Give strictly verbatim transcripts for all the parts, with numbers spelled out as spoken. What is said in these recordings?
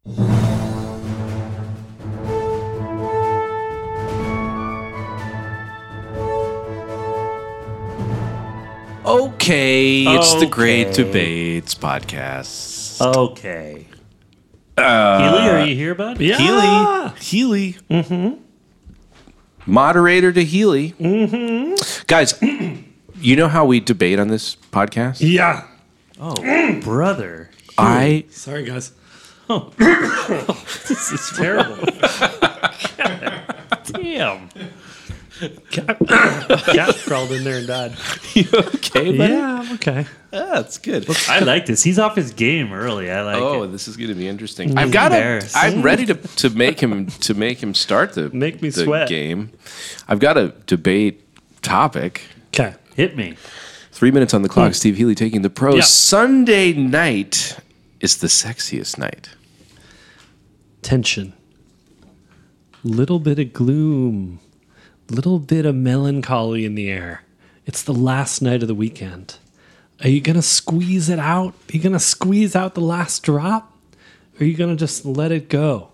Okay, it's Okay. the Great Debates podcast. Okay. Uh, Healy, are you here, bud? Healy. Healy. Mm-hmm. Moderator to Healy. Mm-hmm. Guys, you know how we debate on this podcast? Yeah. Oh, brother. I Sorry, guys. Oh, this is terrible. Damn. Cat, cat crawled in there and died. you okay, buddy? Yeah, I'm okay. Ah, that's good. I like this. He's off his game early. I like Oh, it. this is going to be interesting. I've got to. embarrassed. I'm ready to to make him to make him start the Make me the sweat. game. I've got a debate topic. Okay. Hit me. Three minutes on the clock. Steve Healy taking the pros. Yeah. Sunday night is the sexiest night. Tension. Little bit of gloom. Little bit of melancholy in the air. It's the last night of the weekend. Are you going to squeeze it out? Are you going to squeeze out the last drop? Or are you going to just let it go?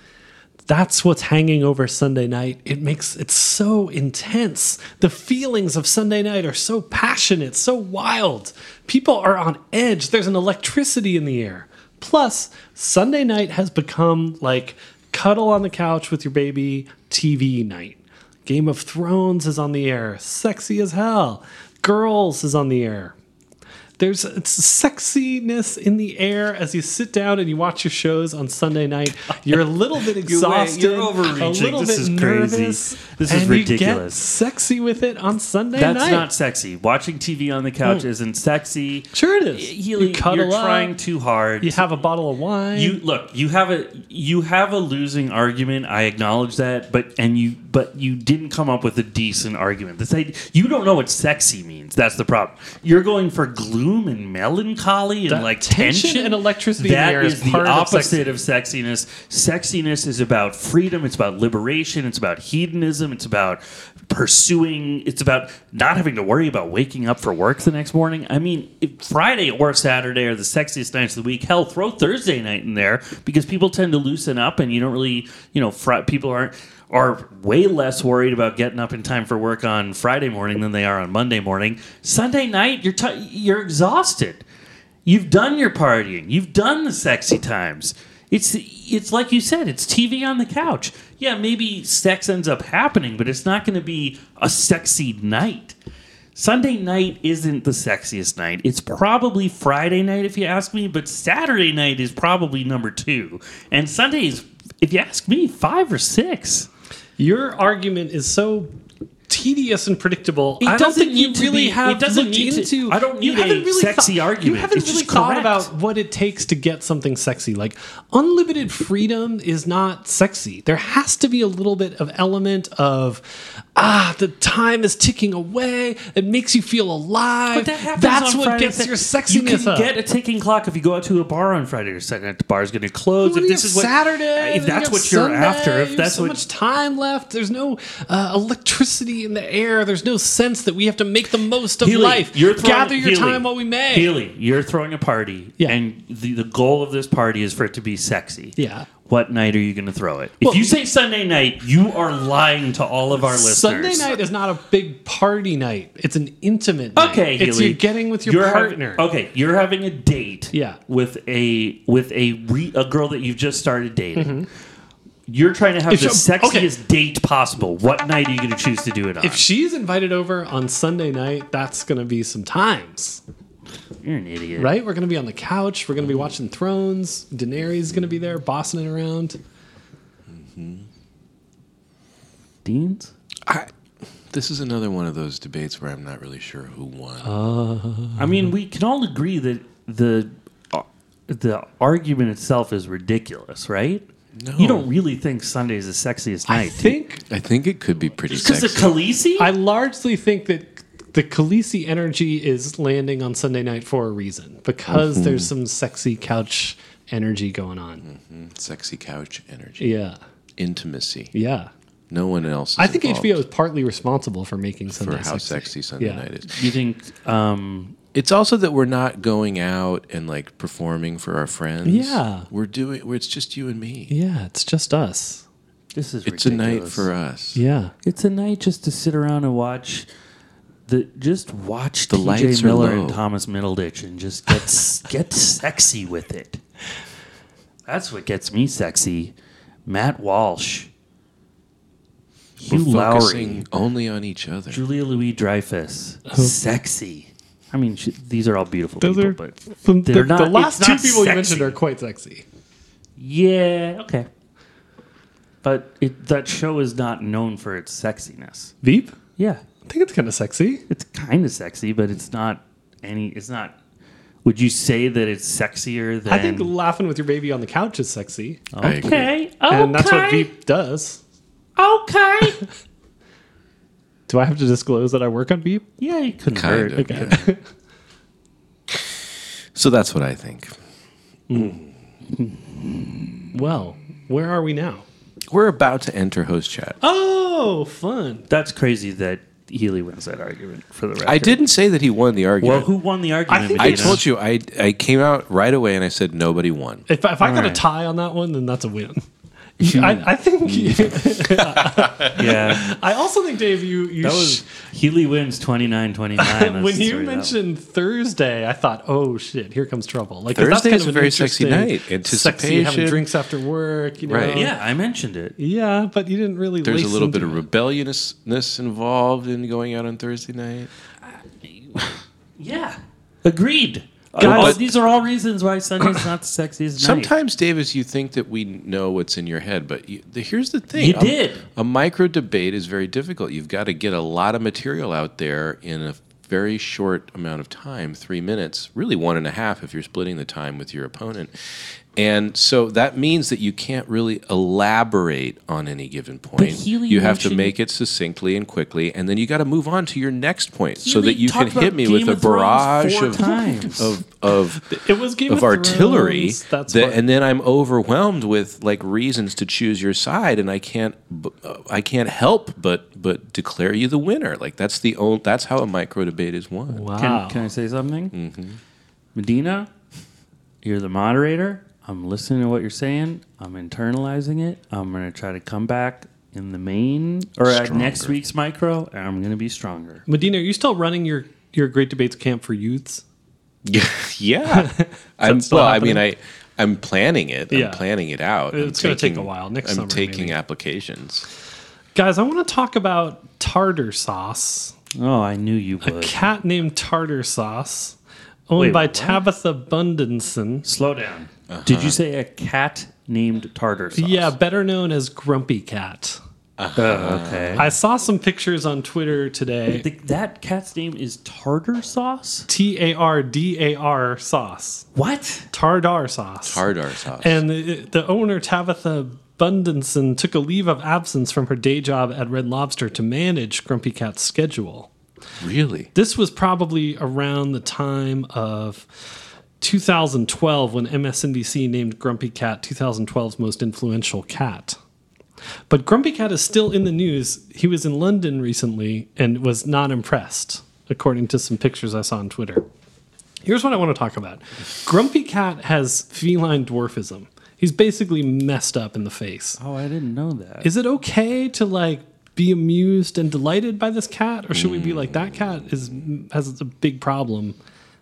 That's what's hanging over Sunday night. It makes it so intense. The feelings of Sunday night are so passionate, so wild. People are on edge. There's an electricity in the air. Plus, Sunday night has become like cuddle on the couch with your baby T V night. Game of Thrones is on the air. Sexy as hell. Girls is on the air. There's it's sexiness in the air as you sit down and you watch your shows on Sunday night. You're a little bit exhausted, you're overreaching. a little This bit is crazy. nervous, This is and you get ridiculous. sexy with it on Sunday That's night. not sexy. Watching T V on the couch isn't sexy. Sure it is. Healy, you cuddle you're up, trying too hard. You have a bottle of wine. You look. You have a you have a losing argument. I acknowledge that, but and you but you didn't come up with a decent argument. This idea, you don't know what sexy means. That's the problem. You're going for gloom and melancholy and That like tension tension and electricity in the That air is is the part of opposite of sexiness. Sexiness is about freedom. It's about liberation. It's about hedonism. It's about pursuing. It's about not having to worry about waking up for work the next morning. I mean, if Friday or Saturday are the sexiest nights of the week. Hell, throw Thursday night in there because people tend to loosen up, and you don't really, you know, fr- people aren't are way less worried about getting up in time for work on Friday morning than they are on Monday morning. Sunday night, you're t- you're exhausted. You've done your partying. You've done the sexy times. It's it's like you said, it's T V on the couch. Yeah, maybe sex ends up happening, but it's not going to be a sexy night. Sunday night isn't the sexiest night. It's probably Friday night if you ask me, but Saturday night is probably number two. And Sunday is, if you ask me, five or six. Your argument is so tedious and predictable. It I don't doesn't think you need to really be- have it doesn't looked need to- into. I don't you need a haven't really sexy thought- argument. You haven't It's really just thought correct. about what it takes to get something sexy. Like unlimited freedom is not sexy. There has to be a little bit of element of ah, the time is ticking away. It makes you feel alive. But that happens That's on what Friday gets night. your sexiness You can up. get a ticking clock if you go out to a bar on Friday or Saturday night. The bar's going to close. What If do you this have is what Saturday, if then that's you what have you're Sunday, after, if there's that's so what much time left, there's no uh, electricity in the air. There's no sense that we have to make the most of Healy, life. you're throwing- Gather your Healy, time while we may. Healy, you're throwing a party, Yeah. and the, the goal of this party is for it to be sexy. Yeah. What night are you going to throw it? Well- if you say Sunday night, you are lying to all of our listeners. Sunday night is not a big party night. It's an intimate night. Okay, It's Healy, you getting with your you're hav- partner. okay, you're having a date. Yeah. with a with a re, a girl that you've just started dating. You're trying to have If the she- sexiest okay. date possible. What night are you going to choose to do it on? If she's invited over on Sunday night, that's going to be some times, You're an idiot, right? We're going to be on the couch. We're going to be watching Thrones. Daenerys going to be there, bossing it around. Deans? I, this is another one of those debates where I'm not really sure who won. I mean, we can all agree that the uh, the argument itself is ridiculous, right? No. You don't really think Sunday is the sexiest night, I think I think it could be pretty because sexy. of Khaleesi? I largely think that the Khaleesi energy is landing on Sunday night for a reason because there's some sexy couch energy going on. Sexy couch energy. Yeah, Intimacy. yeah. No one else is I think involved H B O is partly responsible for making Sunday for how sexy. sexy Sunday Yeah. night is. you think um, It's also that we're not going out and like performing for our friends. Yeah. We're doing where it's just you and me. Yeah, it's just us. This is It's ridiculous. a night for us. Yeah. It's a night just to sit around and watch the just watch The T J lights are Miller low. and Thomas Middleditch and just get s- get sexy with it. That's what gets me sexy. Matt Walsh, We're Hugh Lowry, focusing only on each other. Julia Louis-Dreyfus, sexy. I mean, sh- these are all beautiful Those people, are but the, they're the, not. the last it's two not people you sexy. mentioned are quite sexy. Yeah, okay. But it, that show is not known for its sexiness. Veep? Yeah, I think it's kind of sexy. it's kind of sexy, but it's not any. It's not. Would you say that it's sexier than? I think laughing with your baby on the couch is sexy. I agree. Okay, okay, And that's what Veep does. Okay. Do I have to disclose that I work on Veep? Yeah, you couldn't Kind hurt. of. Okay. So that's what I think. Well, where are we now? We're about to enter host chat. Oh, fun. That's crazy that Healy wins that argument for the record. I didn't say that he won the Well, argument. who won the argument? I think I Medina? told you I I came out right away and I said nobody won. If, if I got a right. tie on that one, then that's a win. I, I think. Yeah, I also think, Dave, you you that sh- was Healy wins twenty-nine twenty-nine. when you mentioned Thursday, I thought, "Oh shit, here comes trouble." Like 'cause Thursday that's is kind a of an very sexy interesting, night. sexy having Anticipation. drinks after work. You know, Right. yeah, I mentioned it. yeah, but you didn't really. There's a lace little into bit of it. rebelliousness involved in going out on Thursday night. Yeah, agreed. Guys- All- these are all reasons why Sunday's not the sexiest night. Sometimes, Davis, you think that we know what's in your head, but you, the, here's the thing. You A- did. A micro debate is very difficult. You've got to get a lot of material out there in a very short amount of time, three minutes, really one and a half if you're splitting the time with your opponent. And so that means that you can't really elaborate on any given point. Healy You have to mentioned- make it succinctly and quickly, and then you got to move on to your next point so Healy that you can talked hit about me Game with a of Thrones barrage four of, times. of of It was Game of, of artillery, Thrones, that's that, what- and then I'm overwhelmed with like reasons to choose your side, and I can't, b- uh, I can't help but but declare you the winner. Like that's the old, that's how a micro debate is won. Wow. Can, can I say something? Mm-hmm. Medina, you're the moderator. I'm listening to what you're saying. I'm internalizing it. I'm going to try to come back in the main or at Stronger. next week's micro, and I'm going to be stronger. Medina, are you still running your your Great Debates camp for youths? Yeah, yeah. I'm still well. I happening? mean, I I'm planning it. Yeah. I'm planning it out. I'm It's gonna take taking- a while. Next I'm summer, taking maybe. applications. Guys, I want to talk about tartar sauce. Oh, I knew you A would. cat named Tartar Sauce, owned Wait, by what? Tabitha Bundenson. Slow down. Did you say a cat named Tartar Sauce? Yeah, better known as Grumpy Cat. Oh, okay. I saw some pictures on Twitter today. The- that cat's name is Tartar Sauce? T A R D A R sauce. What? Tardar sauce. Tartar sauce. And the, the owner, Tabitha Bundenson, took a leave of absence from her day job at Red Lobster to manage Grumpy Cat's schedule. Really? This was probably around the time of two thousand twelve when M S N B C named Grumpy Cat twenty twelve's most influential cat. But Grumpy Cat is still in the news. He was in London recently and was not impressed, according to some pictures I saw on Twitter. Here's what I want to talk about. Grumpy Cat has feline dwarfism. He's basically messed up in the face. Oh, I didn't know that. Is it okay to like be amused and delighted by this cat, or should we be like, that cat is has a big problem?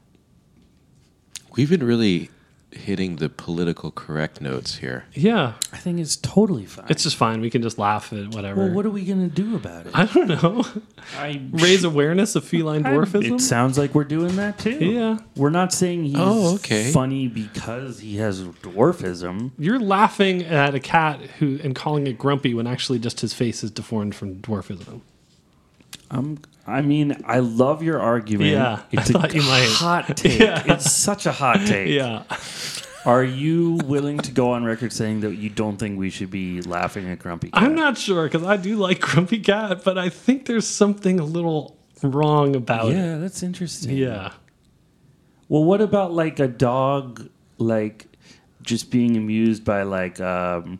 We've been really hitting the political correct notes here. Yeah, I think it's totally fine. it's just fine. We can just laugh at whatever. well, what are we going to do about it? I don't know. I Raise awareness of feline dwarfism. It sounds like we're doing that too. Yeah. We're not saying he's Oh, okay. funny because he has dwarfism. You're laughing at a cat who and calling it grumpy when actually just his face is deformed from dwarfism. Um, I mean, I love your argument. Yeah, it's I a thought you might. hot take. Yeah. It's such a hot take. Yeah. Are you willing to go on record saying that you don't think we should be laughing at Grumpy Cat? I'm not sure because I do like Grumpy Cat, but I think there's something a little wrong about it. Yeah, that's interesting. Yeah. Well, what about like a dog, like just being amused by like um,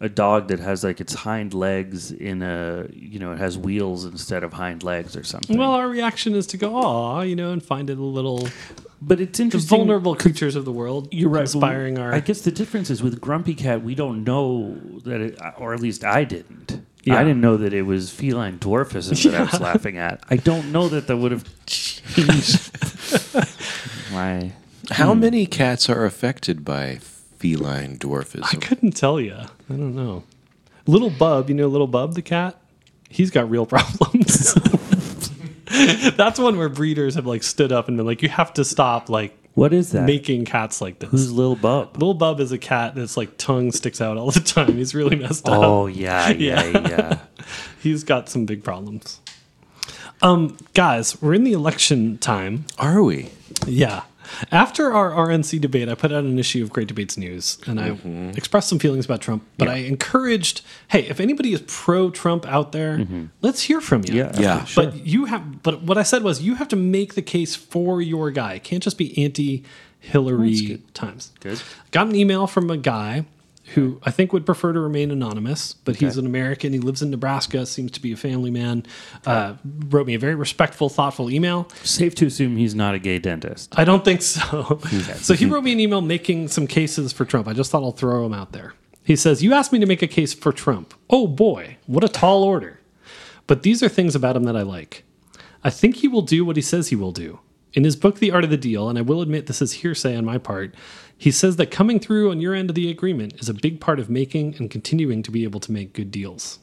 a dog that has like its hind legs in a, you know, it has wheels instead of hind legs or something. Well, our reaction is to go, aw, you know, and find it a little. But it's The interesting. vulnerable creatures of the world. You're right. Inspiring our. I guess the difference is with Grumpy Cat, we don't know that, it, or at least I didn't. Yeah. I didn't know that it was feline dwarfism that I was laughing at. I don't know that that would have changed my. How many cats are affected by feline dwarfism? I couldn't tell you. I don't know. Little Bub, you know Little Bub the cat? He's got real problems. That's one where breeders have like stood up and been like, you have to stop like What is that? making cats like this. Who's Lil Bub? Little Bub is a cat that's like tongue sticks out all the time. He's really messed up. Oh yeah, yeah, Yeah. yeah. He's got some big problems. Um, guys, we're in the election time. Are we? Yeah. After our R N C debate, I put out an issue of Great Debates News, and I expressed some feelings about Trump, but I encouraged, hey, if anybody is pro-Trump out there, let's hear from you. Yeah, Yeah. sure. But you have, but what I said was, you have to make the case for your guy. It can't just be anti-Hillary times. Good. Got an email from a guy who I think would prefer to remain anonymous, but he's an American. He lives in Nebraska, seems to be a family man. Uh, wrote me a very respectful, thoughtful email. Safe to assume he's not a gay dentist. I don't think so. So he wrote me an email making some cases for Trump. I just thought I'll throw them out there. He says, you asked me to make a case for Trump. Oh boy, what a tall order. But these are things about him that I like. I think he will do what he says he will do. In his book, The Art of the Deal, and I will admit this is hearsay on my part, he says that coming through on your end of the agreement is a big part of making and continuing to be able to make good deals.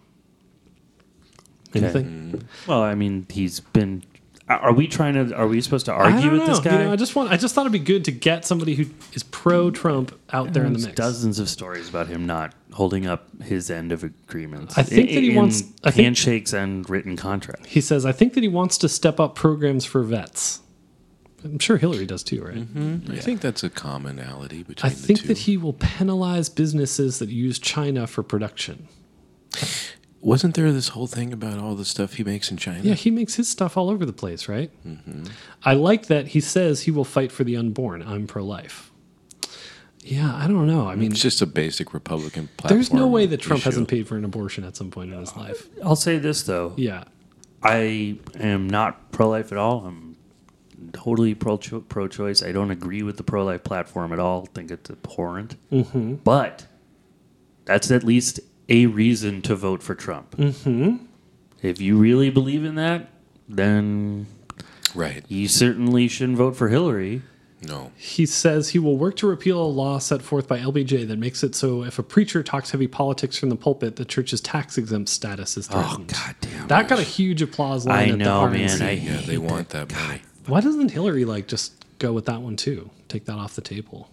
Anything? Well, I mean, he's been. Are we trying to? Are we supposed to I argue don't with this know. guy? You know, I just want. I just thought it'd be good to get somebody who is pro-Trump out there in the There's mix. dozens of stories about him not holding up his end of agreements. I think that he in wants- I think- handshakes and written contracts. He says, I think that he wants to step up programs for vets. I'm sure Hillary does too, right? I think that's a commonality between I the think two. that he will penalize businesses that use China for production. Wasn't there this whole thing about all the stuff he makes in China? Yeah, he makes his stuff all over the place, right? I like that he says he will fight for the unborn. I'm pro-life. Yeah, I don't know. I mean, It's just a basic Republican platform. there's no way that Trump issue. hasn't paid for an abortion at some point in his life. I'll say this though. Yeah. I am not pro-life at all. I'm totally pro pro-choice. I don't agree with the pro-life platform at all. I think it's abhorrent. Mm-hmm. But that's at least a reason to vote for Trump. Mm-hmm. If you really believe in that, then Right. you certainly shouldn't vote for Hillary. No. He says he will work to repeal a law set forth by L B J that makes it so if a preacher talks heavy politics from the pulpit, the church's tax exempt status is threatened. goddamn! That got a huge applause line I at know, the R N C. man. I Yeah, they hate want that money. Why doesn't Hillary like just go with that one too? Take that off the table.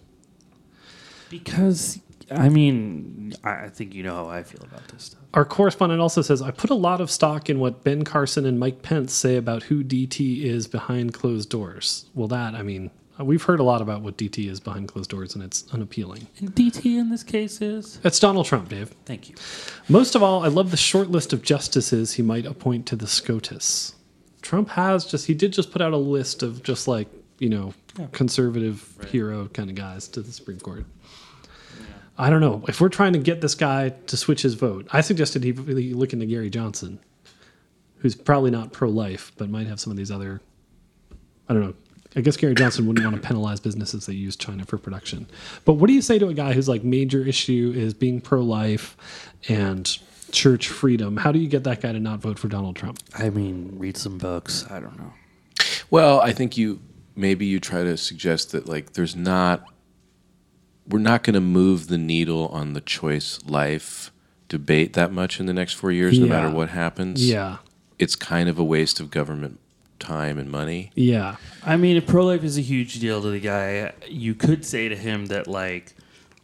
Because I mean, I I think you know how I feel about this stuff. Our correspondent also says, I put a lot of stock in what Ben Carson and Mike Pence say about who D T is behind closed doors. Well, that, I mean, we've heard a lot about what D T is behind closed doors, and it's unappealing. And D T in this case is. It's Donald Trump, Dave. Thank you. Most of all, I love the short list of justices he might appoint to the SCOTUS. Trump has just, he did just put out a list of just like, you know, conservative hero kind of guys to the Supreme Court. I don't know. If we're trying to get this guy to switch his vote, I suggested he really look into Gary Johnson, who's probably not pro-life, but might have some of these other, I don't know. I guess Gary Johnson wouldn't want to penalize businesses that use China for production. But what do you say to a guy whose like major issue is being pro-life and church freedom? How do you get that guy to not vote for Donald Trump? I mean, read some books. I don't know. Well, I think you maybe you try to suggest that like there's not we're not going to move the needle on the choice life debate that much in the next four years, no Yeah. matter what happens. Yeah. It's kind of a waste of government time and money. Yeah. I mean, if pro-life is a huge deal to the guy, you could say to him that, like,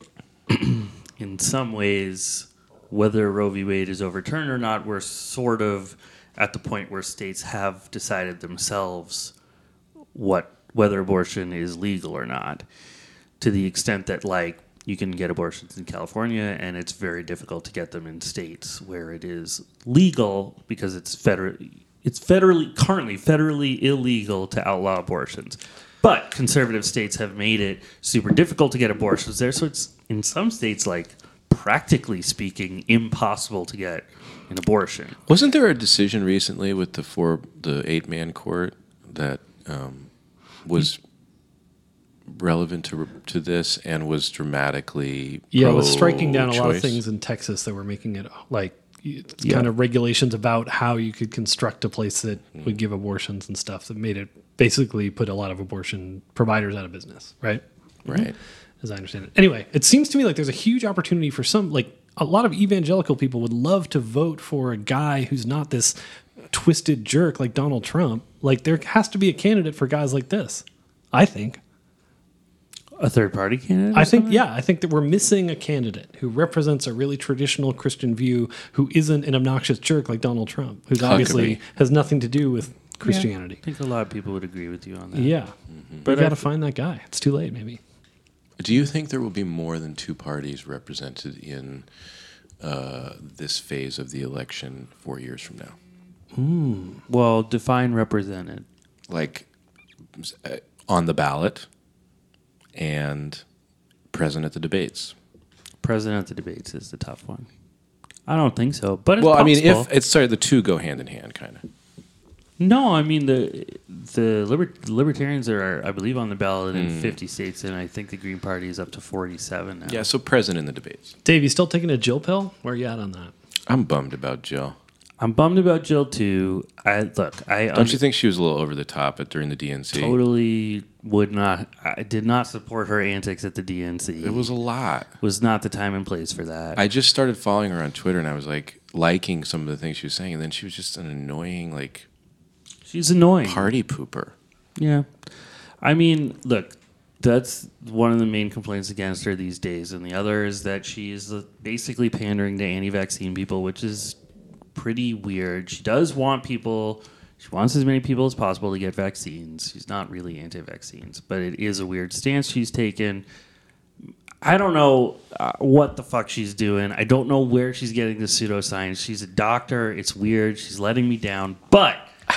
in some ways, whether Roe v. Wade is overturned or not, we're sort of at the point where states have decided themselves what whether abortion is legal or not, to the extent that, like, you can get abortions in California, and it's very difficult to get them in states where it is legal because it's federal. It's federally currently federally illegal to outlaw abortions, but conservative states have made it super difficult to get abortions there. So it's in some states like practically speaking, impossible to get an abortion. Wasn't there a decision recently with the four, the eight man court that um, was relevant to to this and was dramatically Yeah, it was striking down a lot of pro-choice? things in Texas that were making it like it's Yeah. kind of regulations about how you could construct a place that would give abortions and stuff that made it basically put a lot of abortion providers out of business, right? Right. As I understand it. Anyway, it seems to me like there's a huge opportunity for some, like a lot of evangelical people would love to vote for a guy who's not this twisted jerk like Donald Trump. Like there has to be a candidate for guys like this, I think. A third party candidate? I think, yeah, I think that we're missing a candidate who represents a really traditional Christian view, who isn't an obnoxious jerk like Donald Trump, who's obviously Huckabee. has nothing to do with Christianity. I think a lot of people would agree with you on that. Yeah, But but I got to th- find that guy. It's too late, maybe. Do you think there will be more than two parties represented in uh, this phase of the election four years from now? Well, define represented. Like uh, on the ballot and present at the debates? President of the debates is the tough one. I don't think so, but it's Well, I mean, possible. if it's sorry, the two go hand in hand, kind of. No, I mean the the liber- libertarians are, I believe, on the ballot in Hmm. fifty states, and I think the Green Party is up to forty-seven now. Yeah, so present in the debates. Dave, you still taking a Jill pill? Where are you at on that? I'm bummed about Jill. I'm bummed about Jill too. I look, I Don't under- you think she was a little over the top at during the D N C? totally would not. I did not support her antics at the D N C. It was a lot. was not the time and place for that. I just started following her on Twitter, and I was like liking some of the things she was saying, and then she was just an annoying like She's annoying. party pooper. Yeah. I mean, look, that's one of the main complaints against her these days. And the other is that she is uh, basically pandering to anti-vaccine people, which is pretty weird. She does want people, she wants as many people as possible to get vaccines. She's not really anti-vaccines, but it is a weird stance she's taken. I don't know uh, what the fuck she's doing. I don't know where she's getting the pseudoscience. She's a doctor. It's weird. She's letting me down. But,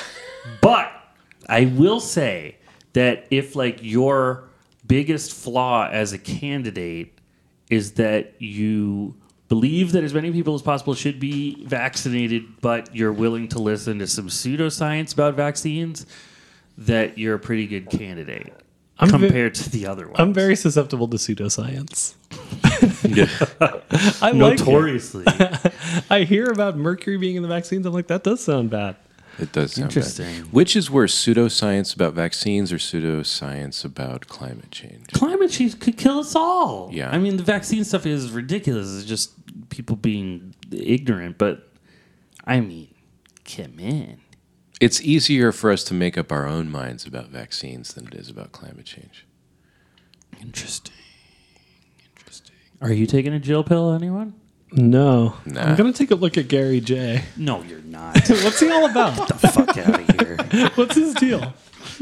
but I will say that if like your biggest flaw as a candidate is that you believe that as many people as possible should be vaccinated, but you're willing to listen to some pseudoscience about vaccines, that you're a pretty good candidate I'm ve- compared to the other ones. I'm very susceptible to pseudoscience. Yeah. I like it. notoriously. I hear about mercury being in the vaccines. I'm like, that does sound bad. It does sound bad. Interesting. Which is worse, pseudoscience about vaccines or pseudoscience about climate change? Climate change could kill us all. Yeah. I mean, the vaccine stuff is ridiculous. It's just people being ignorant. But, I mean, come in. It's easier for us to make up our own minds about vaccines than it is about climate change. Interesting. Interesting. Are you taking a Jill pill, anyone? No. Nah. I'm going to take a look at Gary J. No, you're not. What's he all about? Get the fuck out of here. What's his deal?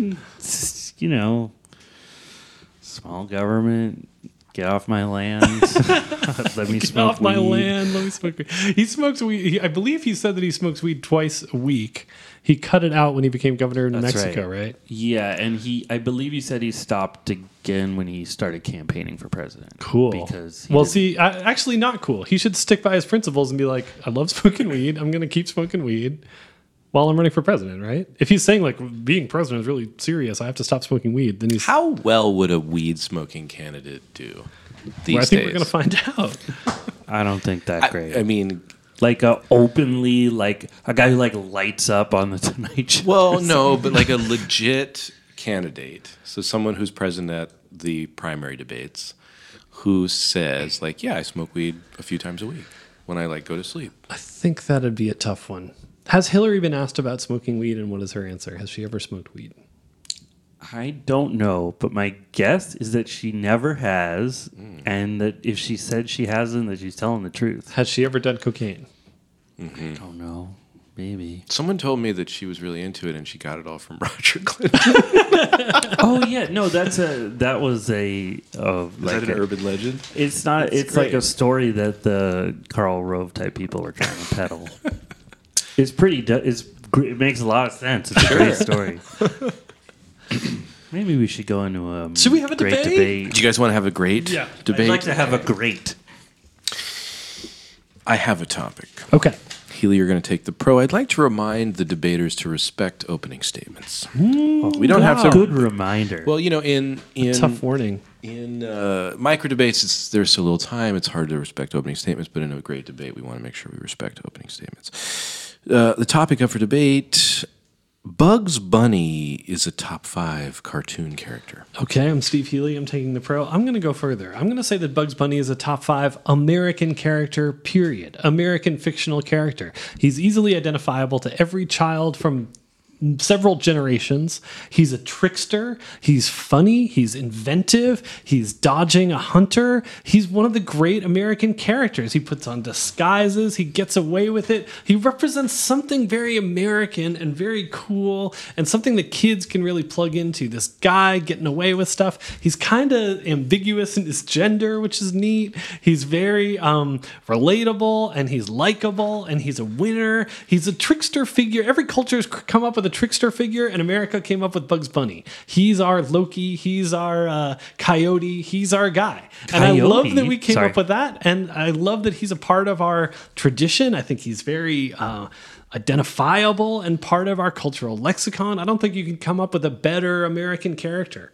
You know, small government. Get off my land. Let me Get smoke off my weed. land. Let me smoke weed. He smokes weed. He, I believe he said that he smokes weed twice a week. He cut it out when he became governor in That's Mexico, right? Yeah, and he, I believe he said he stopped again when he started campaigning for president. Cool. Because he well, didn't- see, I, actually, not cool. He should stick by his principles and be like, I love smoking weed. I'm going to keep smoking weed while I'm running for president, right? If he's saying like being president is really serious, I have to stop smoking weed. Then he's. How well would a weed smoking candidate do these Well, I think days? we're going to find out. I don't think that I, great. I mean, like a openly, like a guy who like lights up on the Tonight Show. well, no, but like a legit candidate. So someone who's present at the primary debates who says like, yeah, I smoke weed a few times a week when I like go to sleep. I think that'd be a tough one. Has Hillary been asked about smoking weed, and what is her answer? Has she ever smoked weed? I don't know, but my guess is that she never has, and that if she said she hasn't, that she's telling the truth. Has she ever done cocaine? I don't know. Maybe. Someone told me that she was really into it and she got it all from Roger Clinton. Oh yeah, no, that's a that was a uh, Is like that an a- urban legend? It's not. That's it's like a great. story that the Karl Rove type people were trying to peddle. It's pretty. du- It's gr- it makes a lot of sense. It's a great story. Maybe we should go into a Should we have a great debate? debate. Do you guys want to have a great Yeah. debate? I'd like to have a great. I have a topic. Okay. Healy, you're going to take the pro. I'd like to remind the debaters to respect opening statements. We don't have to. Good reminder. Well, you know, in in Tough warning. in uh, micro debates, it's, there's so little time. It's hard to respect opening statements. But in a great debate, we want to make sure we respect opening statements. Uh, the topic up for debate: Bugs Bunny is a top five cartoon character. Okay, I'm Steve Healy. I'm taking the pro. I'm going to go further. I'm going to say that Bugs Bunny is a top five American character, period. American fictional character. He's easily identifiable to every child from several generations. He's a trickster. He's funny. He's inventive. He's dodging a hunter. He's one of the great American characters. He puts on disguises. He gets away with it. He represents something very American and very cool and something that kids can really plug into. This guy getting away with stuff. He's kind of ambiguous in his gender, which is neat. He's very um, relatable and he's likable and he's a winner. He's a trickster figure. Every culture has come up with a trickster figure, and America came up with Bugs Bunny. He's our Loki. He's our uh, Coyote. He's our guy. And I Coyote? love that we came Sorry. up with that, and I love that he's a part of our tradition. I think he's very uh, identifiable and part of our cultural lexicon. I don't think you can come up with a better American character.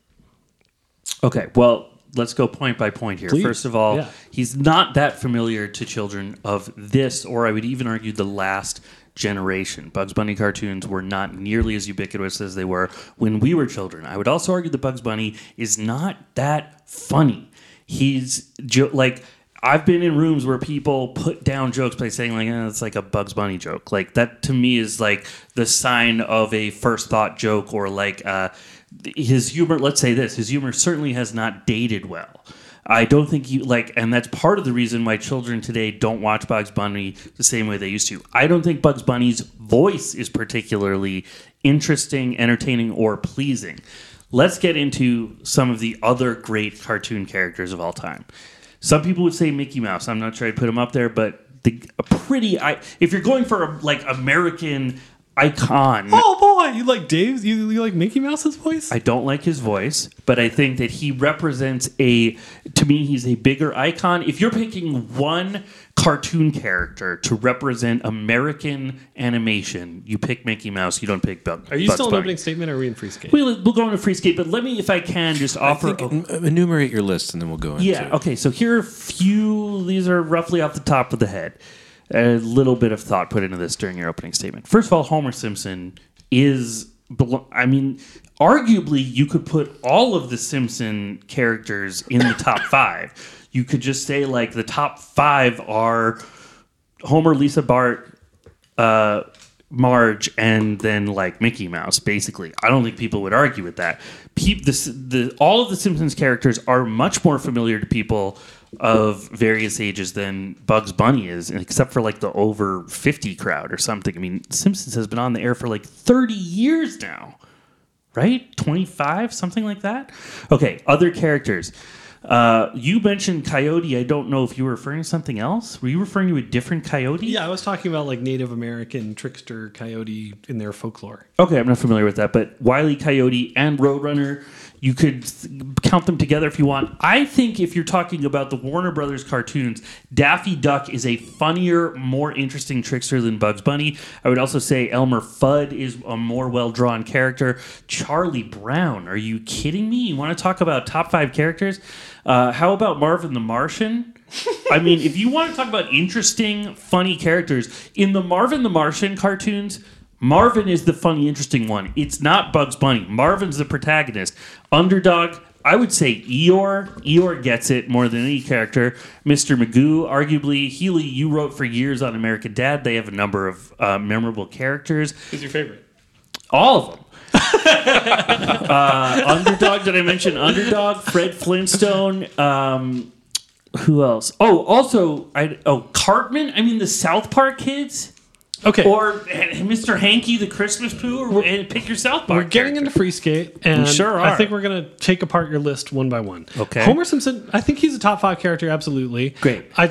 Okay, well, let's go point by point here. Please. First of all, Yeah. he's not that familiar to children of this, or I would even argue the last generation. Bugs Bunny cartoons were not nearly as ubiquitous as they were when we were children. I would also argue that Bugs Bunny is not that funny. He's jo- like... I've been in rooms where people put down jokes by saying like, eh, it's like a Bugs Bunny joke. Like that to me is like the sign of a first thought joke, or like uh, his humor. Let's say this: his humor certainly has not dated well. I don't think you like, and that's part of the reason why children today don't watch Bugs Bunny the same way they used to. I don't think Bugs Bunny's voice is particularly interesting, entertaining, or pleasing. Let's get into some of the other great cartoon characters of all time. Some people would say Mickey Mouse. I'm not sure I'd put him up there, but the, a pretty. I, if you're going for a, like American icon, Oh boy, you like Dave's? You, you like Mickey Mouse's voice? I don't like his voice, but I think that he represents a. To me, he's a bigger icon. If you're picking one cartoon character to represent American animation, you pick Mickey Mouse. You don't pick Bug. Are you Bugs still in Bunny. opening statement, or are we in free skate? We'll, we'll go into free skate, but let me, if I can, just I offer. think, en- enumerate your list, and then we'll go into Yeah, okay, so here are a few, these are roughly off the top of the head. A little bit of thought put into this during your opening statement. First of all, Homer Simpson is, belo- I mean, arguably you could put all of the Simpson characters in the top five. You could just say, like, the top five are Homer, Lisa, Bart, uh, Marge, and then like Mickey Mouse. Basically, I don't think people would argue with that. Pe- the, the all of the Simpsons characters are much more familiar to people of various ages than Bugs Bunny is, except for like the over fifty crowd or something. I mean, Simpsons has been on the air for like thirty years now, right? twenty-five, something like that. Okay, other characters. Uh, you mentioned Coyote. I don't know if you were referring to something else. Were you referring to a different Coyote? Yeah, I was talking about like Native American trickster coyote in their folklore. Okay, I'm not familiar with that, but Wile E. Coyote and Roadrunner, you could th- count them together if you want. I think if you're talking about the Warner Brothers cartoons, Daffy Duck is a funnier, more interesting trickster than Bugs Bunny. I would also say Elmer Fudd is a more well-drawn character. Charlie Brown, are you kidding me? You want to talk about top five characters? Uh, how about Marvin the Martian? I mean, if you want to talk about interesting, funny characters, in the Marvin the Martian cartoons, Marvin is the funny, interesting one. It's not Bugs Bunny. Marvin's the protagonist. Underdog, I would say Eeyore. Eeyore gets it more than any character. Mister Magoo, arguably. Healy, you wrote for years on American Dad. They have a number of uh, memorable characters. Who's your favorite? All of them. uh, Underdog, did I mention Underdog? Fred Flintstone. Um, who else? Oh, also, I, oh, Cartman. I mean, the South Park kids. Okay. Or Mister Hanky, the Christmas Pooh, or and pick your South Park. We're getting character. into free skate, and We sure I are. think we're going to take apart your list one by one. Okay. Homer Simpson, I think he's a top five character, absolutely. Great. I think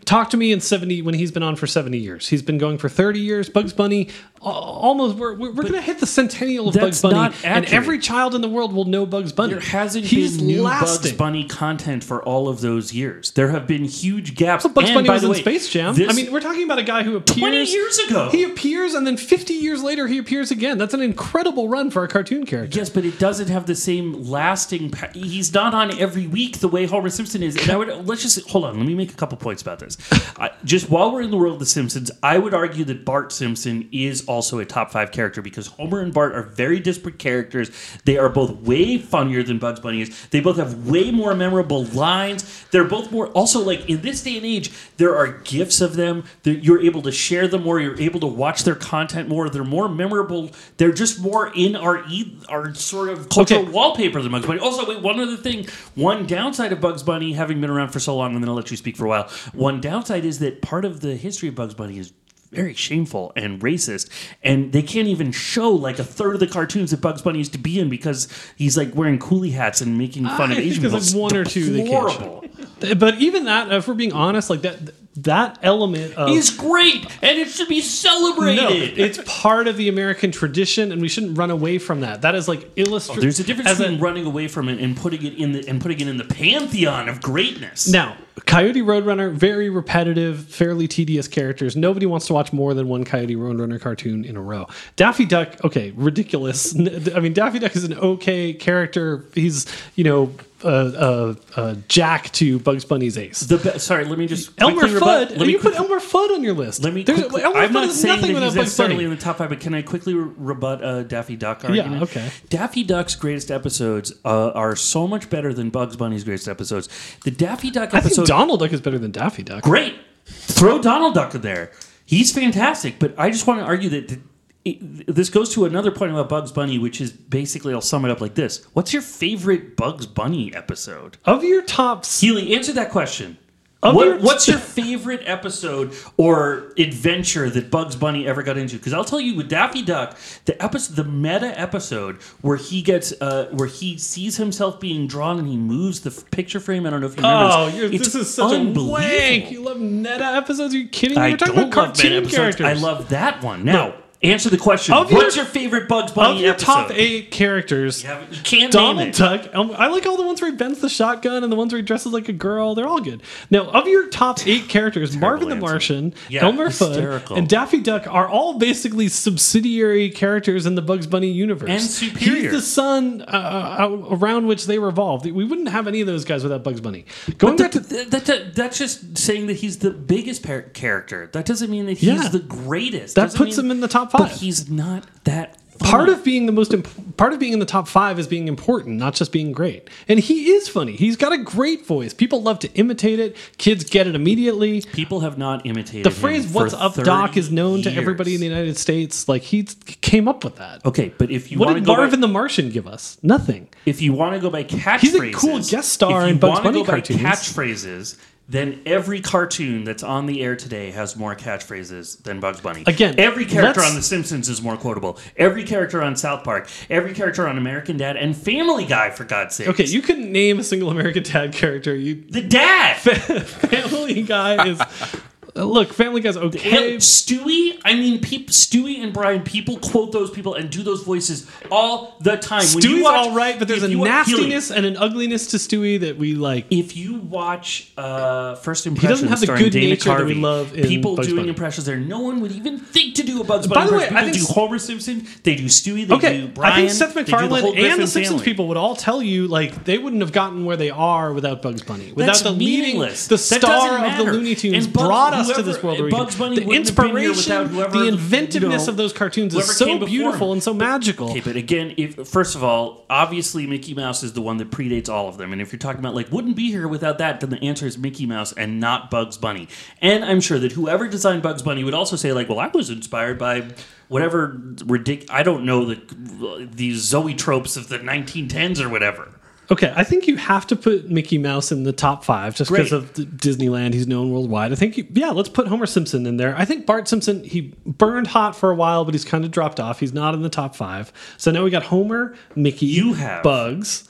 talk to me in seventy when he's been on for seventy years. He's been going for thirty years. Bugs Bunny, uh, almost we're we're, we're going to hit the centennial of Bugs that's Bunny, not and accurate. every child in the world will know Bugs Bunny. There hasn't He's been new lasting. Bugs Bunny content for all of those years. There have been huge gaps. But Bugs and Bunny by was the in way, Space Jam. this- I mean, we're talking about a guy who appears twenty years ago. He appears, and then fifty years later, he appears again. That's an incredible run for a cartoon character. Yes, but it doesn't have the same lasting. Pa- he's not on every week the way Homer Simpson is. And I would let's just hold on. Let me make a couple points about this. I, just while we're in the world of The Simpsons, I would argue that Bart Simpson is also a top five character because Homer and Bart are very disparate characters. They are both way funnier than Bugs Bunny is. They both have way more memorable lines. They're both more. Also, like in this day and age, there are gifs of them. That you're able to share them more. You're able to watch their content more. They're more memorable. They're just more in our e- our sort of cultural Okay. wallpaper than Bugs Bunny. Also, wait, one other thing. One downside of Bugs Bunny having been around for so long, and then I'll let you speak for a while. One downside is that part of the history of Bugs Bunny is very shameful and racist, and they can't even show like a third of the cartoons that Bugs Bunny used to be in because he's like wearing coolie hats and making fun I of think Asian there's, people. like, one or two they can't Deplorable. But even that, if we're being honest, like that that element of He's great, and it should be celebrated. no, it's part of the American tradition, and we shouldn't run away from that. That is like illustrative. There's a difference as between a, running away from it and putting it in the and putting it in the pantheon of greatness. now, Coyote Roadrunner, very repetitive, fairly tedious characters. Nobody wants to watch more than one Coyote Roadrunner cartoon in a row. Daffy Duck, okay, ridiculous. I mean, Daffy Duck is an okay character. He's, you know, uh, uh, uh, Jack to Bugs Bunny's Ace. The be- sorry, let me just Elmer quickly rebut- Fudd, let me you put quick- Elmer Fudd on your list. Let me. There's- Quickly, Elmer I'm Fudd not is saying nothing that he's without Bugs necessarily Bunny. in the top five, but can I quickly re- rebut a Daffy Duck argument? Yeah, okay. Daffy Duck's greatest episodes uh, are so much better than Bugs Bunny's greatest episodes. The Daffy Duck I think episode, Donald Duck is better than Daffy Duck. great. Throw Donald Duck in there. He's fantastic, but I just want to argue that. The, it, this goes to another point about Bugs Bunny, which is basically, I'll sum it up like this: what's your favorite Bugs Bunny episode? Of your tops, Healy, answer that question. Of What, your- what's your favorite episode or adventure that Bugs Bunny ever got into? Because I'll tell you, with Daffy Duck, the episode, the meta episode where he gets, uh, where he sees himself being drawn and he moves the f- picture frame. I don't know if you remember. oh, this. you're, It's this is such a unbelievable. wank. You love meta episodes? Are you kidding me? I You're talking don't about love cartoon meta episodes. characters. I love that one. Now, answer the question. Of your- What's your favorite Bugs Bunny of your episode? top eight characters. You, haven't- you can't Donald name it. Duck. Um, I like all the ones where he bends the shotgun and the ones where he dresses like a girl. They're all good. Now, of your top eight characters, Marvin the answer. Martian, Yeah, Elmer Fudd, hysterical. and Daffy Duck are all basically subsidiary characters in the Bugs Bunny universe. And superior. He's the sun uh, around which they revolve. We wouldn't have any of those guys without Bugs Bunny. Going But back to that, that, that, that's just saying that he's the biggest par- character. That doesn't mean that he's Yeah. the greatest. That Doesn't puts mean- him in the top But five. he's not that. Fun. part of being the most imp- part of being in the top five is being important, not just being great. And he is funny. He's got a great voice. People love to imitate it. Kids get it immediately. people have not imitated The him phrase for "What's up, thirty Doc" is known to years. everybody in the United States. Like he came up with that. Okay, but if you What want to did go Marvin by, the Martian give us? Nothing. if you want to go by catchphrases, He's a cool guest star if you in Bugs wanna Bunny go by cartoons. catchphrases, then every cartoon that's on the air today has more catchphrases than Bugs Bunny. Again, every character let's- on The Simpsons is more quotable. Every character on South Park, every character on American Dad, and Family Guy, for God's sake. Okay, you couldn't name a single American Dad character. You the dad. Family Guy is. Uh, Look, Family Guy's okay. And Stewie, I mean, peop, Stewie and Brian, people quote those people and do those voices all the time. When you Stewie's watch- all right, but there's if a you wa- nastiness and an ugliness to Stewie that we like. If you watch uh, First Impressions, doesn't have the starring good Dana nature that we Carvey, love in people Bugs doing Bunny. impressions there, no one would even think to do a Bugs Bunny By the way, impression. I People think- do Homer Simpson, they do Stewie, they Okay, do Brian. I think Seth they do the MacFarlane whole and the Griffin Simpsons family. people would all tell you like they wouldn't have gotten where they are without Bugs Bunny. Without That's the leading, meaningless. the That star doesn't of the matter. Looney Tunes And Bugs- brought us to whoever- this world. where we Bugs can- Bunny the wouldn't have been here inspiration, without whoever, the inventiveness you know, of those cartoons is whoever so came before beautiful him. and so magical. Okay, but again, if first of all, obviously Mickey Mouse is the one that predates all of them, and if you're talking about like wouldn't be here without that, then the answer is Mickey Mouse and not Bugs Bunny. And I'm sure that whoever designed Bugs Bunny would also say like, well, I was inspired by whatever ridiculous. I don't know the these Zoe tropes of the nineteen tens or whatever. Okay, I think you have to put Mickey Mouse in the top five just because Great. of the Disneyland. He's known worldwide. I think, you, yeah, let's put Homer Simpson in there. I think Bart Simpson, he burned hot for a while, but he's kind of dropped off. He's not in the top five. So now we got Homer, Mickey, You have- Bugs.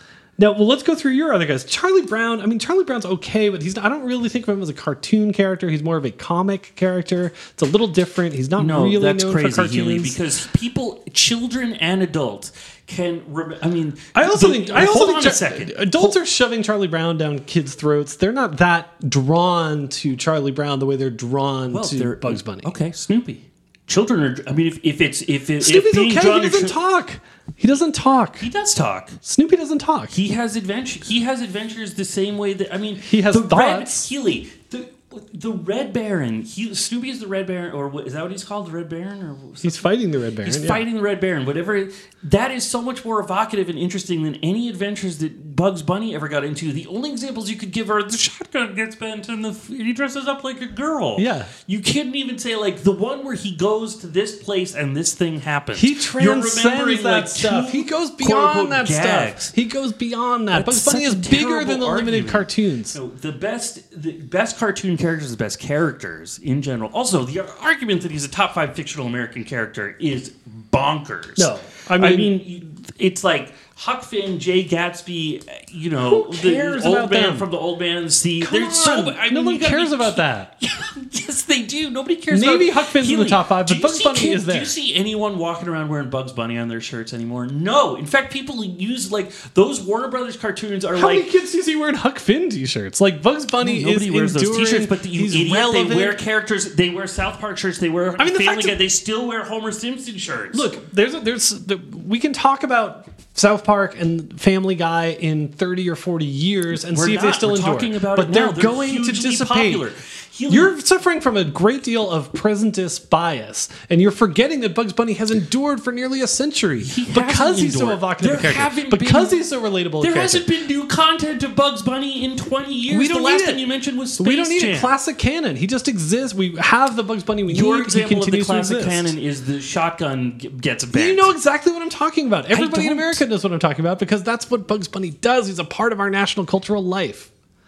Now, well, let's go through your other guys. Charlie Brown. I mean, Charlie Brown's okay, but he's. I don't really think of him as a cartoon character. He's more of a comic character. It's a little different. He's not No, really that's known crazy, for cartoons. Healy, because people, children and adults, can. Rem- I mean, I also the- think. I also hold think on Cha- a second. adults Hold- are shoving Charlie Brown down kids' throats. They're not that drawn to Charlie Brown the way they're drawn well, to they're- Bugs Bunny. Okay, Snoopy. Children are. I mean, if, if it's if it, Snoopy's if being okay. drawn He to doesn't chi- talk. He doesn't talk. He does talk. Snoopy doesn't talk. He has adventure. He has adventures the same way that I mean. He has the thoughts. Red, Healy, the the Red Baron. He, Snoopy is the Red Baron, or what, is that what he's called, the Red Baron? Or He's fighting the Red Baron. He's yeah. fighting the Red Baron. Whatever. That is so much more evocative and interesting than any adventures that Bugs Bunny ever got into. The only examples you could give are the shotgun gets bent and the he dresses up like a girl. Yeah. You couldn't even say like the one where he goes to this place and this thing happens. He You're transcends remembering, that like, stuff. two He goes quote-unquote beyond that gags. stuff. He goes beyond that. That's Bugs Bunny is such a bigger terrible than the limited argument. cartoons. No, the best, the best cartoon characters, the best characters in general. Also, the argument that he's a top five fictional American character is bonkers. No, I I mean- mean, it's like Huck Finn, Jay Gatsby. You know, Who cares the old about man them? from the Old Man and the Sea. Come There's so. on. I mean, no one you gotta cares be- about that. Yes, they do. Nobody cares. Maybe about Huck Finn's in the Healy, top five, do but you Bugs see Bunny kids- is there. Do you see anyone walking around wearing Bugs Bunny on their shirts anymore? No. In fact, people use like those Warner Brothers cartoons are How like. many kids do you see wearing Huck Finn t-shirts? Like Bugs Bunny Nobody is wears those enduring. T-shirts, but the, you He's idiot, relevant. they wear characters. They wear South Park shirts. They wear I mean, the Family fact Guy. that- They still wear Homer Simpson shirts. Look, there's a, there's the, we can talk about South Park and Family Guy in thirty or forty years and We're see if they not. still We're endure. talking about but it they're now. They're going to hugely dissipate. popular. He- You're suffering from a great deal of presentist bias, and you're forgetting that Bugs Bunny has endured for nearly a century He because hasn't he's so endured. evocative There a character. haven't Because been- he's so relatable. a There character. hasn't been new content of Bugs Bunny in twenty years. We don't the last need it. thing you mentioned was Space We don't need Jam. a classic canon. He just exists. We have the Bugs Bunny we Your need. He example of the continues to classic exist. canon is the shotgun g- gets bent. You know exactly what I'm talking about. Everybody in don't. America knows what I'm talking about because that's what Bugs Bunny does. He's a part of our national cultural life.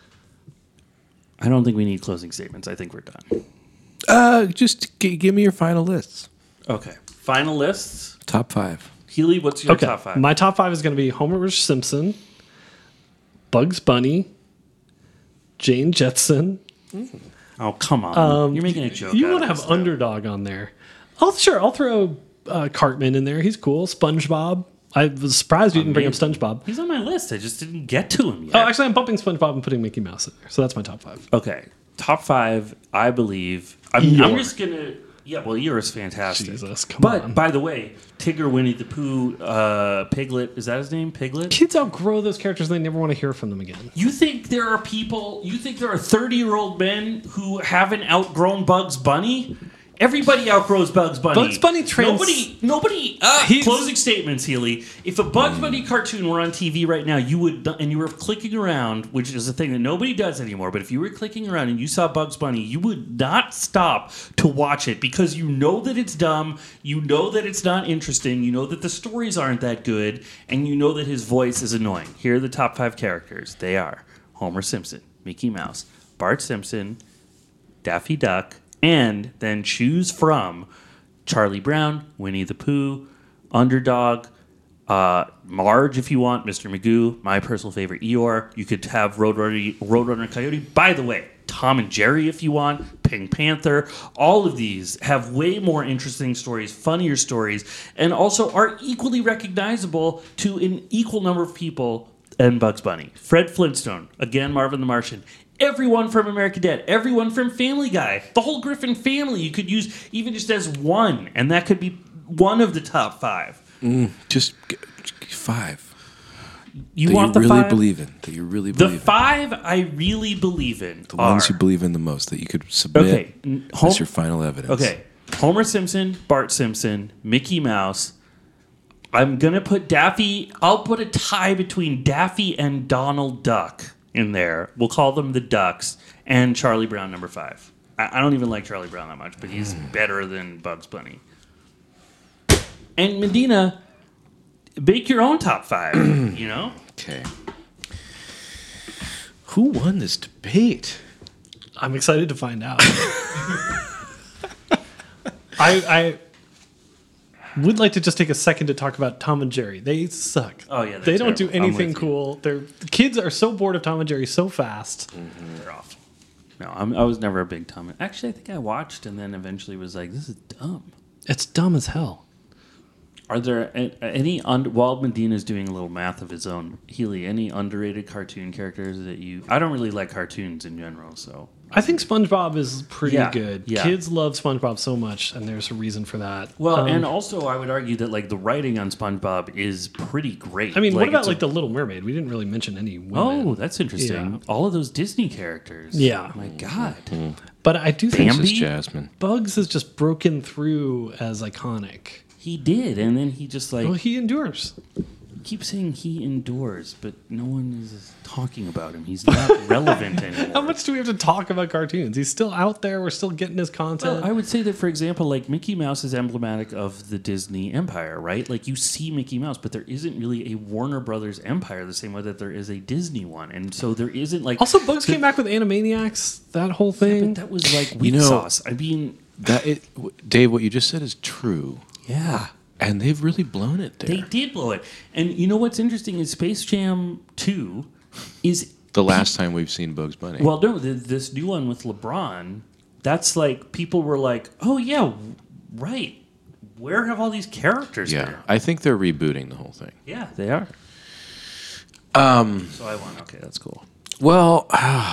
I don't think we need closing statements. I think we're done. Uh, just g- give me your final lists. Okay. Final lists. Top five. Healy, what's your Okay, top five? my top five is going to be Homer Simpson, Bugs Bunny, Jane Jetson. oh, come on. You're making a joke. You out want to of have this, though. Underdog on there? Oh, sure. I'll throw uh, Cartman in there. He's cool. SpongeBob. I was surprised you didn't bring up SpongeBob. He's on my list. I just didn't get to him yet. Oh, actually, I'm bumping SpongeBob and putting Mickey Mouse in there. So that's my top five. Okay. Top five, I believe. I'm, Eeyore. I'm just going to. Yeah, well, Eeyore is fantastic. Jesus, come but, on. by the way, Tigger, Winnie the Pooh, uh, Piglet, is that his name? Piglet? Kids outgrow those characters. They never want to hear from them again. You think there are people, you think there are thirty-year-old men who haven't outgrown Bugs Bunny? Everybody outgrows Bugs Bunny. Bugs Bunny trans- Nobody, nobody. Uh, He's- closing statements, Healy. If a Bugs Bunny cartoon were on T V right now, you would, and you were clicking around, which is a thing that nobody does anymore. But if you were clicking around and you saw Bugs Bunny, you would not stop to watch it because you know that it's dumb, you know that it's not interesting, you know that the stories aren't that good, and you know that his voice is annoying. Here are the top five characters. They are Homer Simpson, Mickey Mouse, Bart Simpson, Daffy Duck, and then choose from Charlie Brown, Winnie the Pooh, Underdog, uh, Marge if you want, Mister Magoo, my personal favorite Eeyore. You could have Roadrunner, Roadrunner Coyote. By the way, Tom and Jerry if you want, Pink Panther. All of these have way more interesting stories, funnier stories, and also are equally recognizable to an equal number of people and Bugs Bunny. Fred Flintstone, again, Marvin the Martian. Everyone from American Dad, everyone from Family Guy, the whole Griffin family you could use even just as one, and that could be one of the top five. Mm, just g- g- five. You that want you the really five? believe in. That you really The believe in. five I really believe in The are, ones you believe in the most that you could submit okay, n- as Hom- your final evidence. okay, Homer Simpson, Bart Simpson, Mickey Mouse. I'm gonna put Daffy. I'll put a tie between Daffy and Donald Duck in there. We'll call them the Ducks, and Charlie Brown number five. I, I don't even like Charlie Brown that much, but he's better than Bugs Bunny. And Medina, make your own top five. You know, Okay. Who won this debate? I'm excited to find out. I, I would like to just take a second to talk about Tom and Jerry. They suck. Oh, yeah, they're they don't do terrible. I'm anything with you. cool. They're the kids are so bored of Tom and Jerry so fast. They're awful. No, I'm, I was never a big Tom. Actually, I think I watched and then eventually was like, this is dumb. It's dumb as hell. Are there a- any, un- while Medina's doing a little math of his own, Healy, any underrated cartoon characters that you, I don't really like cartoons in general, so. I think SpongeBob is pretty Yeah, good. yeah. Kids love SpongeBob so much, and there's a reason for that. Well, Um, and also I would argue that like the writing on SpongeBob is pretty great. I mean, what about it's a- like the Little Mermaid? We didn't really mention any women. Oh, that's interesting. Yeah. All of those Disney characters. Yeah. My God. But I do think Bambi? This is Jasmine. Bugs has just broken through as iconic. He did, and then he just like Well, he endures. keep saying he endures, but no one is talking about him. He's not relevant anymore. How much do we have to talk about cartoons? He's still out there. We're still getting his content. Well, I would say that, for example, like Mickey Mouse is emblematic of the Disney empire, right? Like you see Mickey Mouse, but there isn't really a Warner Brothers empire the same way that there is a Disney one, and so there isn't like also, Bugs came back with Animaniacs. That whole thing. But that was like weak know- sauce. I mean, That it, w- Dave, what you just said is true, yeah. and they've really blown it there. They did blow it. And you know what's interesting is Space Jam two is the last time we've seen Bugs Bunny. well, no, the, this new one with LeBron. That's like people were like, "Oh yeah, right. Where have all these characters yeah, been?" I think they're rebooting the whole thing. Yeah, they are. Um. So I won. Okay, that's cool. Well,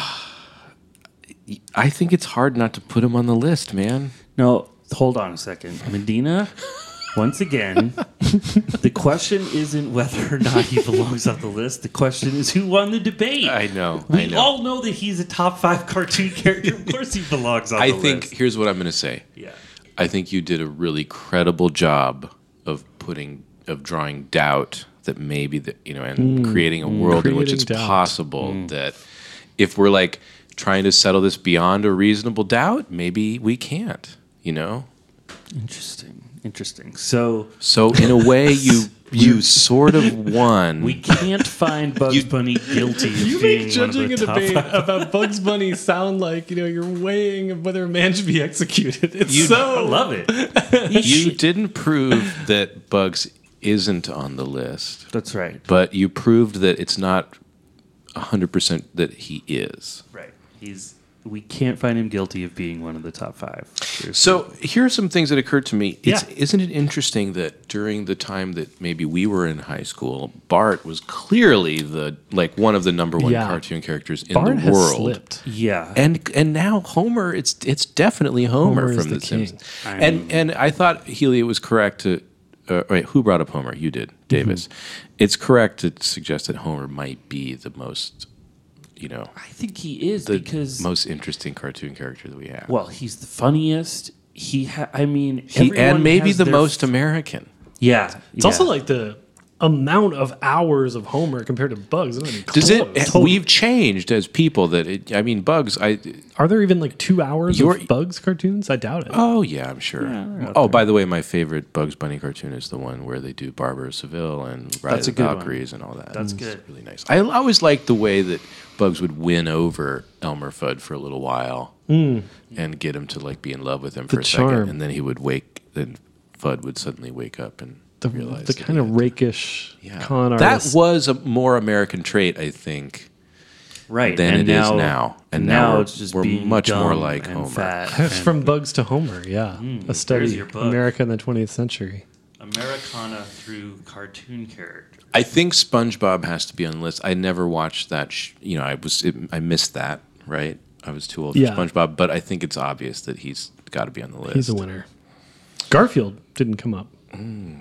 I think it's hard not to put him on the list, man. No, hold on a second, Medina. Once again, the question isn't whether or not he belongs on the list. The question is who won the debate. I know. We I know. all know that he's a top five cartoon character. Of course, he belongs on I the think list. here's what I'm going to say. Yeah. I think you did a really credible job of putting of drawing doubt that maybe that you know and creating a world in which Creating it's doubt. possible that if we're like trying to settle this beyond a reasonable doubt, maybe we can't. You know. Interesting. Interesting. So So in a way, you you sort of won. we can't find Bugs Bunny guilty of You being make judging one a of the top debate five. about Bugs Bunny sound like you know you're weighing whether a man should be executed. It's You- so I love it. you didn't prove that Bugs isn't on the list, That's right. but you proved that it's not one hundred percent that he is. Right. He's. We can't find him guilty of being one of the top five. Seriously. So here are some things that occurred to me. It's, Yeah. Isn't it interesting that during the time that maybe we were in high school, Bart was clearly the like one of the number one Yeah. cartoon characters in Bart the has world. slipped. yeah. And and now Homer, it's it's definitely Homer, Homer is from the The king. Simpsons. I And mean- and I thought Healy, it was correct to. Uh, wait, who brought up Homer? You did, Davis. Mm-hmm. It's correct to suggest that Homer might be the most, you know, I think he is the because most interesting cartoon character that we have. well, he's the funniest. He, ha- I mean, he, everyone and maybe has the their- most American. Yeah, It's also like the amount of hours of Homer compared to Bugs. Isn't even Does it? close. We've changed as people. That it, I mean, Bugs. I. Are there even like two hours You're- of Bugs cartoons? I doubt it. Oh yeah, I'm sure. Yeah, they're out oh, by the way, my favorite Bugs Bunny cartoon is the one where they do Barbara of Seville and Ride That's of a the good one. Valkyries and all that. That's It's good. really nice. I always liked the way that Bugs would win over Elmer Fudd for a little while and get him to like be in love with him for The a charm. second, and then he would wake. Then Fudd would suddenly wake up and the realize the that kind he of had- rakish yeah. con That artist. was a more American trait, I think. right. than and it is now, now. And And now now we're- it's just we're being much more dumb like and Homer. Fat That's and from Bugs to Homer. Yeah, a study there's your book. America in the twentieth century. Americana through cartoon character. I think SpongeBob has to be on the list. I never watched that. Sh- you know, I was it, I missed that. Right, I was too old Yeah. for SpongeBob. But I think it's obvious that he's got to be on the list. He's a winner. Garfield didn't come up. I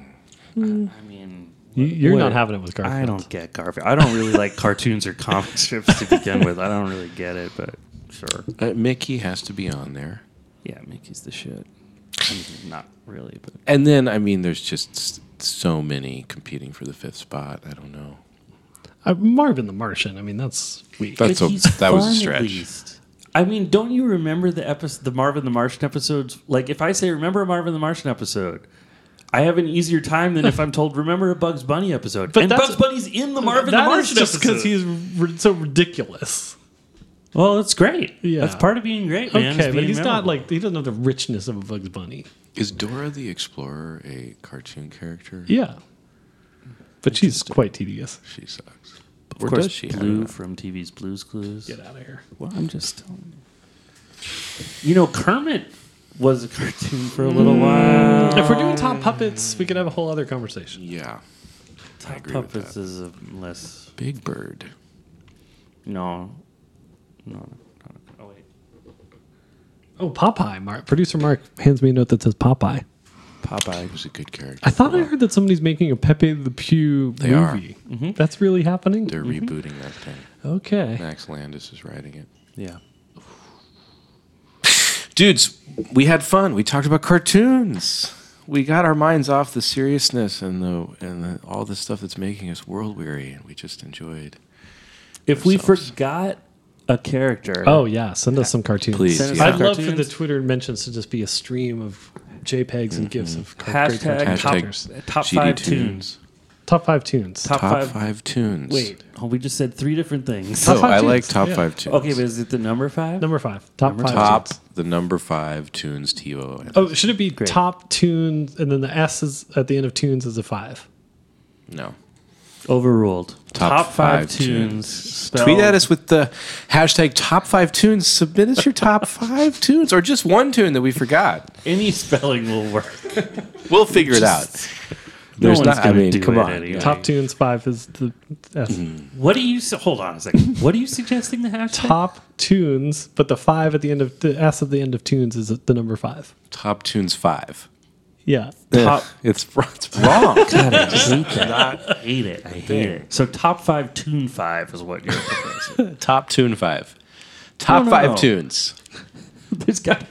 mean, You, you're what- not having it with Garfield. I don't get Garfield. I don't really like cartoons or comic strips to begin with. I don't really get it, but sure. Uh, Mickey has to be on there. Yeah, Mickey's the shit. I mean, not really, but And then I mean, there's just s- so many competing for the fifth spot. I don't know. Uh, Marvin the Martian. I mean, that's weak. That's but a- he's that was a fun, at stretch. least. I mean, don't you remember the episode, the Marvin the Martian episodes? Like, if I say remember a Marvin the Martian episode, I have an easier time than if I'm told remember a Bugs Bunny episode. But and that's- Bugs Bunny's in the Marvin That the is Martian just episode. because he's ri- so ridiculous. Well, it's great. Yeah. That's part of being great, man. is Okay, but being he's not memorable. like he doesn't have the richness of a Bugs Bunny. Is Dora the Explorer a cartoon character? Yeah, but she's quite tedious. She sucks. Of Or course, does she? I don't Blue know. from T V's Blue's Clues. Get out of here. Well, I'm just telling you. You know, Kermit was a cartoon for a little while. If we're doing top puppets, we could have a whole other conversation. Yeah. I Top agree with Puppets that. is a less. Big Bird. No. No. no, no. Oh, wait. Oh, Popeye. Mark, producer Mark hands me a note that says Popeye. Popeye. He was a good character. I thought I heard that somebody's making a Pepe the Pew They are. movie. That's really happening? They're rebooting that thing. Okay. Max Landis is writing it. Yeah. Dudes, we had fun. We talked about cartoons. We got our minds off the seriousness and the and the, all the stuff that's making us world weary, and we just enjoyed. If we Ourselves. forgot a character. Oh, yeah. Send us some cartoons. Please, Send us yeah. I'd some love for the cartoons. Twitter mentions to just be a stream of JPEGs and GIFs of car- great Hashtag cartoon top, characters. top G D five tunes. tunes. Top five tunes. Top, Top five. five, tunes. Wait. Oh, we just said three different things. Top Oh, five I tunes. like top Yeah. five tunes. Okay, but is it the number five? Number five. Top Number five top tunes. the number five tunes TiVo. and- Oh, should it be Great. top tunes and then the S is at the end of tunes is a five? no. Overruled. Top five, five tunes. tunes. spelled- Tweet at us with the hashtag top five tunes. Submit us your top five tunes, or just one tune that we forgot. Any spelling will work. We'll figure it out. No There's one's not. I gonna mean, do come it on. anyway. Top tunes five is the S. What do you su- hold on a second? What are you suggesting the hashtag? Top tunes, but the five at the end of the S at the end of tunes is the number five. Top tunes five. Yeah. Top- Ugh, it's, it's wrong. God, I hate that. I hate it. I hate it. So top five, tune five is what you're proposing. Top tune five. Top No, no, five no. tunes. There's got.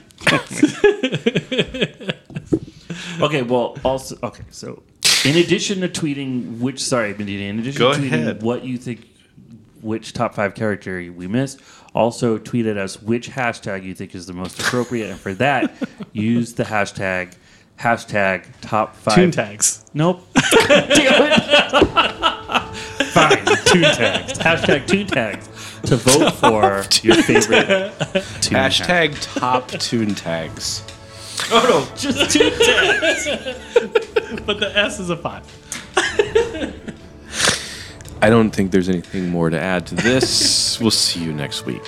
Okay. Well, also okay. So, in addition to tweeting which, sorry, Medina, in addition Go to tweeting ahead. what you think, which top five character we missed, also tweet at us which hashtag you think is the most appropriate, and for that, use the hashtag hashtag top five Tune tags. Nope. Damn it. Fine. Tune tags. Hashtag tune tags to vote for your favorite tune tag. Hashtag top tune tags. Oh no, just tune tags. But the S is a five. I don't think there's anything more to add to this. We'll see you next week.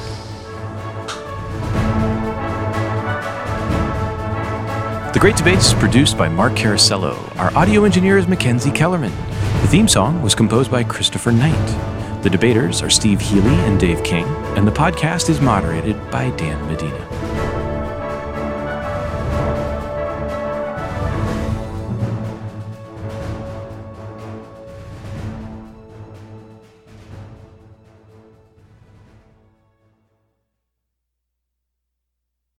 The Great Debates is produced by Mark Carasello. Our audio engineer is Mackenzie Kellerman. The theme song was composed by Christopher Knight. The debaters are Steve Healy and Dave King, and the podcast is moderated by Dan Medina.